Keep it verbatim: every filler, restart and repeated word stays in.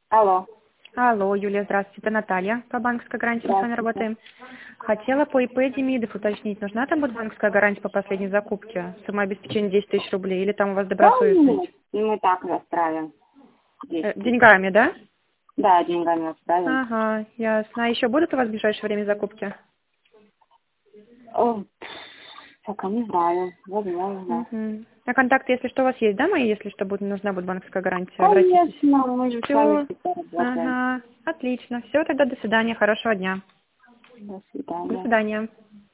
Алло. Алло, Юлия, здравствуйте, это Наталья, по банковской гарантии мы с вами работаем. Хотела по ИП Демидов уточнить, нужна там будет банковская гарантия по последней закупке? Сумма обеспечения десять тысяч рублей или там у вас Да, добросовестность? мы, мы так расправим. Э, десять. деньгами, да? Да, деньгами расправим. Ага, ясно. А еще будут у вас в ближайшее время закупки? О, пока не знаю. Возможно. Угу. А контакты, если что, у вас есть, да, мои, если что, будет, нужна будет банковская гарантия? Обратитесь. Конечно, мы же с вами Все. всегда работаем. Ага, отлично. Все, тогда до свидания, хорошего дня. До До свидания. свидания.